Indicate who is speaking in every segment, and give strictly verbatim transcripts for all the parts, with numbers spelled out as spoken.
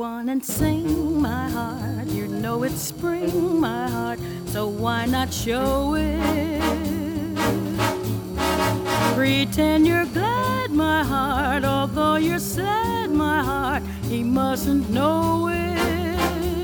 Speaker 1: on and sing, my heart. You know it's spring, my heart, so why not show it? Pretend you're glad, my heart, although you're sad, my heart, he mustn't know it.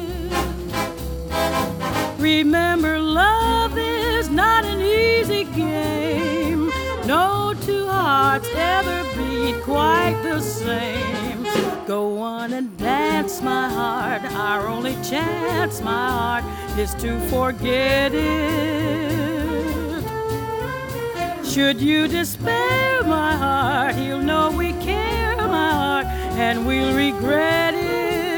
Speaker 1: Remember, love is not an easy game. No two hearts ever beat quite the same. Go on and dance, my heart. Our only chance, my heart, is to forget it. Should you despair, my heart, he'll know we care, my heart, and we'll regret it.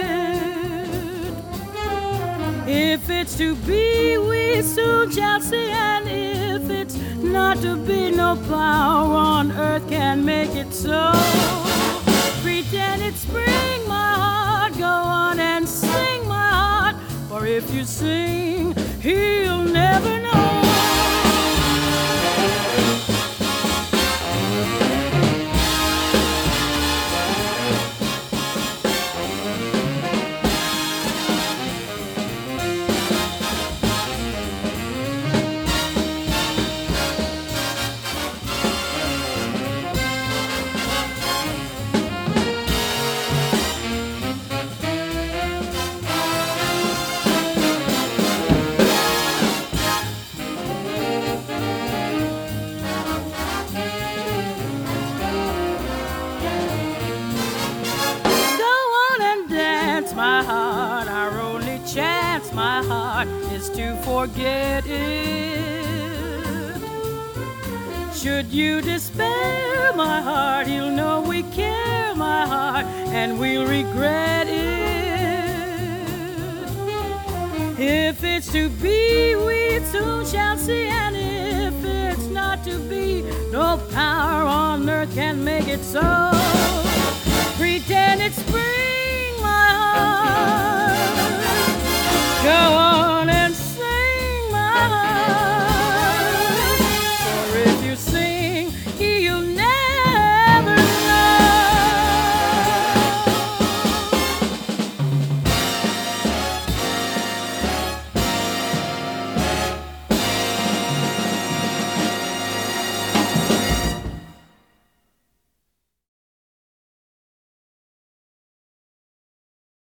Speaker 1: If it's to be, we soon shall see, and if it's not to be, no power on earth can make it so. Pretend it's spring, my heart, go on and sing, my heart, for if you sing, he'll never know. My heart, our only chance, my heart, is to forget it. Should you despair, my heart, he'll know we care, my heart, and we'll regret it. If it's to be, we soon shall see, and if it's not to be, no power on earth can make it so. Pretend it's spring, my heart, go on.